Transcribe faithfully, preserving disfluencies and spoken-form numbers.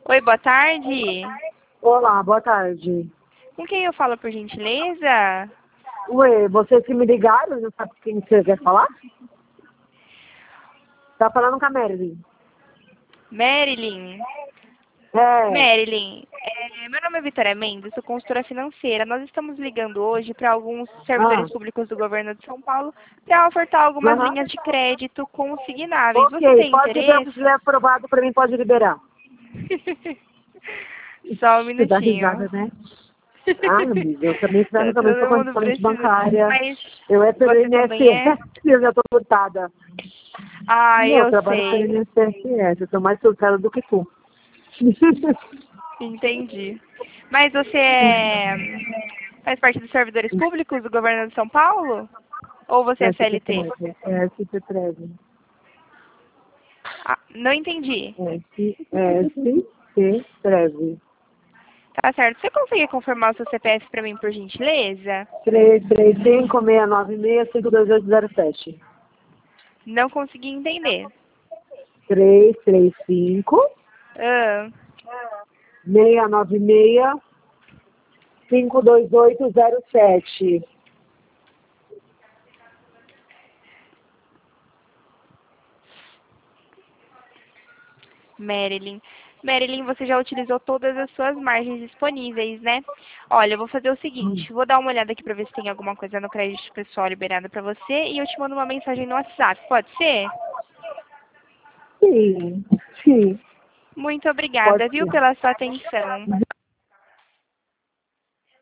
Oi, boa tarde. Olá, boa tarde. Com quem eu falo, por gentileza? Ué, vocês que me ligaram, não sabe com quem você quer falar? Tá falando com a Marilyn. Marilyn. É. Marilyn, é, meu nome é Vitória Mendes, sou consultora financeira. Nós estamos ligando hoje para alguns Ah, servidores públicos do governo de São Paulo para ofertar algumas aham. linhas de crédito consignáveis. Você Ok, tem pode ver o que interesse? tiver aprovado pra mim, pode liberar. Só um Você dá minutinho. risada, né? Ah, amiga, eu também Tá, também também sou todo mundo condicionante precisa. bancária. Mas Eu é pelo você também é? I N S S, eu já tô surtada. Ah, Não, eu eu trabalho pelo sei. I N S S, eu tô mais surtada do que tu. Entendi. Mas você é... faz parte dos servidores públicos do governo de São Paulo? Ou você é S C P L T? treze, S P treze. Ah, não entendi. S S P treze. Tá certo. Você consegue confirmar o seu C P F para mim, por gentileza? três três cinco, seis nove seis, cinco dois oito zero sete. Não consegui entender. três três cinco, Ah, seis nove seis, cinco dois oito zero sete. Marilyn. Marilyn, você já utilizou todas as suas margens disponíveis, né? Olha, eu vou fazer o seguinte, vou dar uma olhada aqui para ver se tem alguma coisa no crédito pessoal liberada para você e eu te mando uma mensagem no WhatsApp, pode ser? Sim, sim, Muito pode obrigada, viu, ser. pela sua atenção.